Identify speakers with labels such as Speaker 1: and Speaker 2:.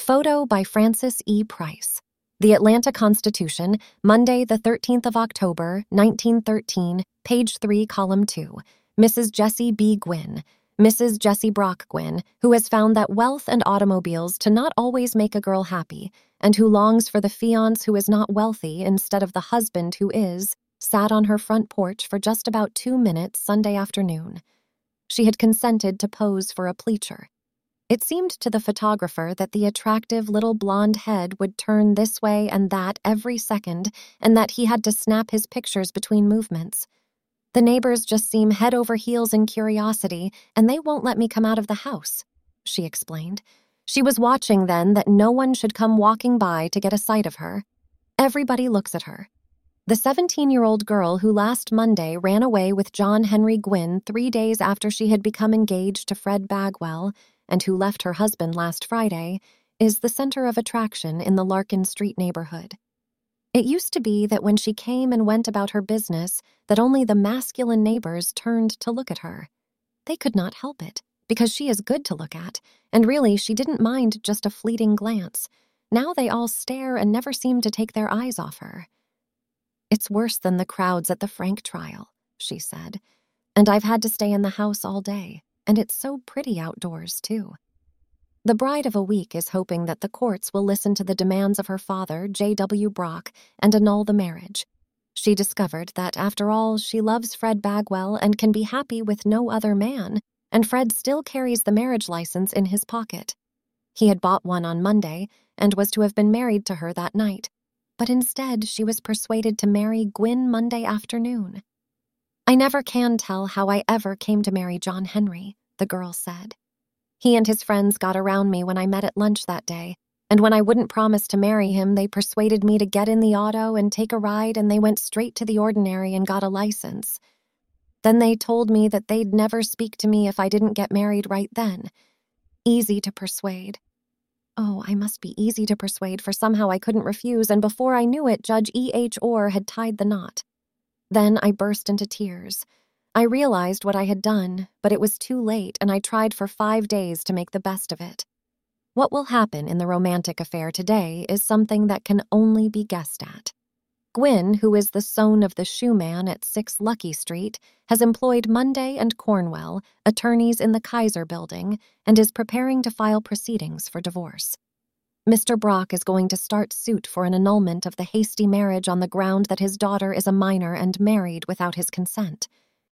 Speaker 1: Photo by Francis E. Price. The Atlanta Constitution, Monday, the 13th of October, 1913, page 3, column 2. Mrs. Jessie B. Gwynn, Mrs. Jessie Brock Gwynn, who has found that wealth and automobiles to not always make a girl happy, and who longs for the fiancé who is not wealthy instead of the husband who is, sat on her front porch for just about 2 minutes Sunday afternoon. She had consented to pose for a pleacher. It seemed to the photographer that the attractive little blonde head would turn this way and that every second, and that he had to snap his pictures between movements. The neighbors just seem head over heels in curiosity, and they won't let me come out of the house, she explained. She was watching then that no one should come walking by to get a sight of her. Everybody looks at her. The 17-year-old girl who last Monday ran away with John Henry Gwynn 3 days after she had become engaged to Fred Bagwell, and who left her husband last Friday, is the center of attraction in the Larkin Street neighborhood. It used to be that when she came and went about her business, that only the masculine neighbors turned to look at her. They could not help it, because she is good to look at, and really she didn't mind just a fleeting glance. Now they all stare and never seem to take their eyes off her. "It's worse than the crowds at the Frank trial," she said, "and I've had to stay in the house all day. And it's so pretty outdoors, too." The bride of a week is hoping that the courts will listen to the demands of her father, J.W. Brock, and annul the marriage. She discovered that, after all, she loves Fred Bagwell and can be happy with no other man, and Fred still carries the marriage license in his pocket. He had bought one on Monday and was to have been married to her that night, but instead she was persuaded to marry Gwynn Monday afternoon. "I never can tell how I ever came to marry John Henry," the girl said. "He and his friends got around me when I met at lunch that day, and when I wouldn't promise to marry him, they persuaded me to get in the auto and take a ride, and they went straight to the ordinary and got a license. Then they told me that they'd never speak to me if I didn't get married right then. Easy to persuade. Oh, I must be easy to persuade, for somehow I couldn't refuse, and before I knew it, Judge E.H. Orr had tied the knot. Then I burst into tears. I realized what I had done, but it was too late, and I tried for 5 days to make the best of it. What will happen in the romantic affair today is something that can only be guessed at. Gwynn, who is the son of the shoeman at 6 Lucky Street, has employed Monday and Cornwell, attorneys in the Kaiser Building, and is preparing to file proceedings for divorce. Mr. Brock is going to start suit for an annulment of the hasty marriage on the ground that his daughter is a minor and married without his consent.